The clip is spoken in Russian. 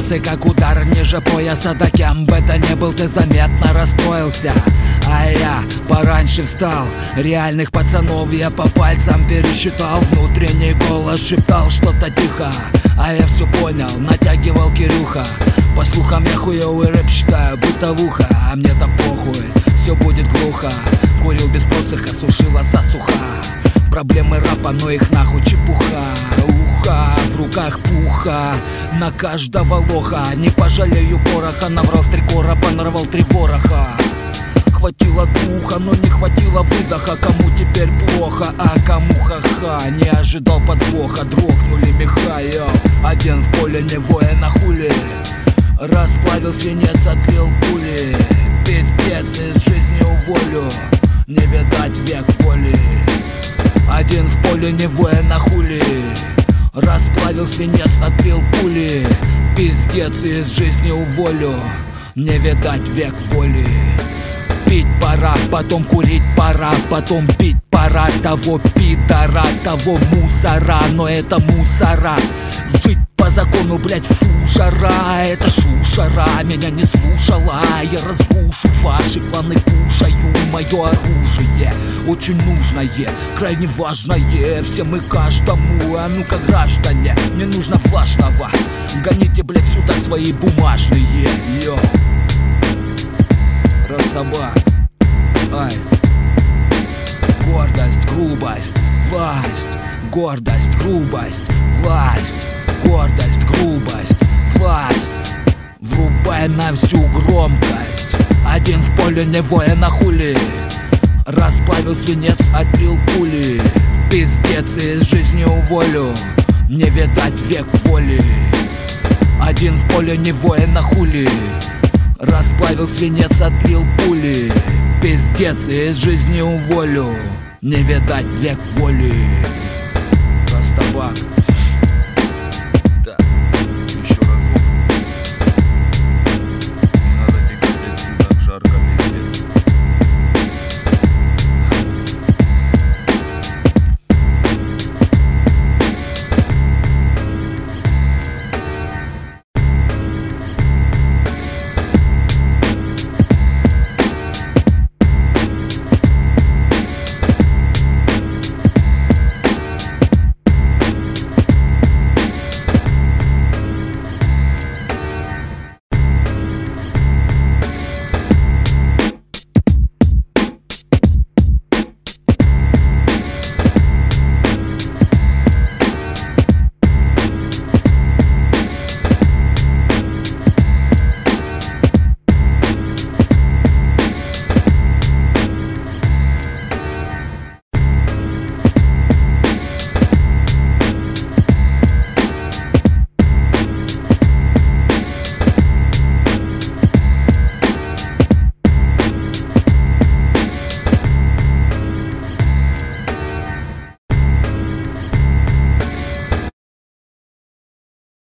косой, как удар ниже пояса. Да кем бы то ни был, ты заметно расстроился. А я пораньше встал. Реальных пацанов я по пальцам пересчитал. Внутренний голос шептал что-то тихо, а я все понял, натягивал Кирюха. По слухам я хуёвый рэп считаю, бытовуха. А мне-то похуй, все будет глухо. Курил без посоха, сушила засуха. Проблемы рэпа, но их нахуй чепуха. Уха, в руках пуха, на каждого лоха. Не пожалею пороха, наврал с 3 короба, нарвал 3 вороха. Хватило духа, но не хватило выдоха. Кому теперь плохо, а кому ха-ха. Не ожидал подвоха, дрогнули меха, йо. Один в поле, не воин, а хули. Расплавил свинец, отлил пули. Пиздец, из жизни уволю. Не видать век воли. Один в поле, не воин, а хули. Расплавил свинец, отлил пули. Пиздец, из жизни уволю. Не видать век воли. Пить пора, потом курить пора, потом пить пора. Того пидора, того мусора, но это мусора. Жить по закону, блять, фу, жара. Это шушера, меня не слушала. Я разрушу ваши планы, кушаю мое оружие. Очень нужное, крайне важное всем и каждому. А ну-ка, граждане, мне нужно влажного. Гоните, блять, сюда свои бумажные, йо. Растабак, айс. Гордость, грубость, власть. Гордость, грубость, власть. Гордость, грубость, власть. Врубай на всю громкость. Один в поле, не воин, а хули. Расплавил свинец, отлил пули. Пиздец, из жизни уволю. Не видать век воли. Один в поле, не воин, а хули. Расплавил свинец, отлил пули. Пиздец, из жизни уволю. Не видать век воли. Растабак.